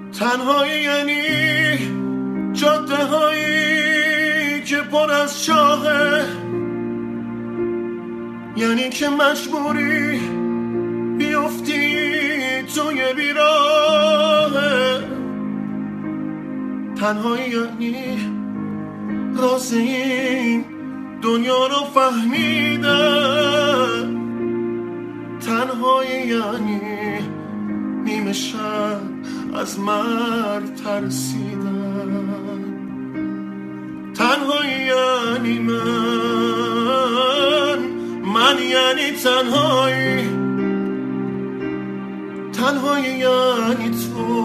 تنهایی یعنی جاده هایی که پر از چاهه، یعنی که مجبوری بیفتی توی بیراهه. تنهایی یعنی راز این دنیا رو فهمیدن. تنهایی یعنی نیمه شب از مرگ ترسیدن. تنهایی یعنی من یعنی تنهایی. تنهایی یعنی تو